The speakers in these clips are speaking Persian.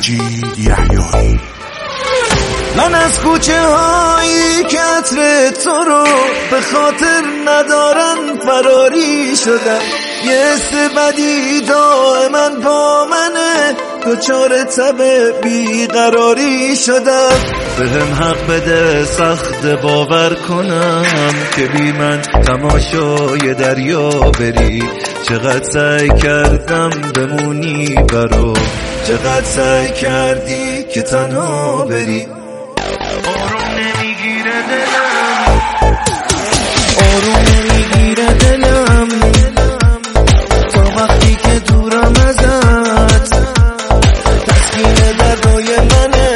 مجید یحیایی. من از کوچه هایی که عطر تو رو به خاطر ندارن فراری شدم. یه حس بدی دائما با منه، دچار تب بیقراری شدم. بهم حق بده سخت باور کنم که بی من تماشای دریا بری. چقدر سعی کردم بمونی برام، چقدر سعی کردی که تنها بری. آروم نمیگیره دلم، آروم نمیگیره دلم تا وقتی که دورم ازت. تسکین دردای منه،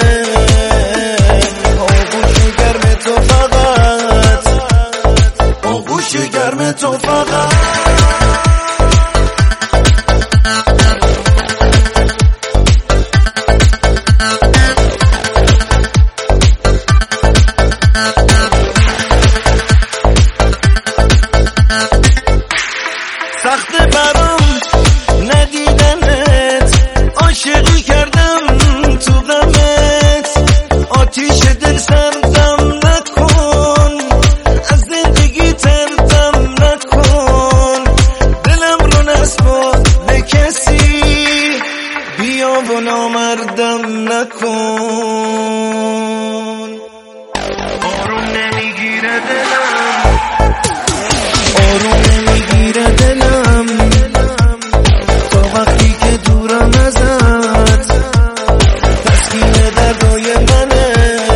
آغوش گرم تو فقط، آغوش گرم تو فقط. سخت برام ندیدنت، عاشقی کردم تو غمت. آتیش دل سردم نکن، از زندگی تردم نکن. دلم رو نسپار به کسی، بیا و نامردم نکن. آروم نمیگیره دلم، آروم نمیگیره دلم تا وقتی که دورم ازت. تسکین دردای منه،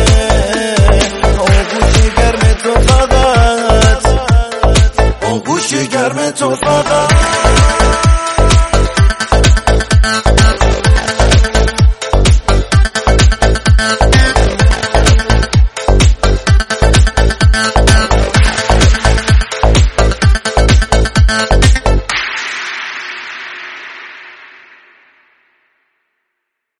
آغوش گرم تو فقط، آغوش گرم تو فقط.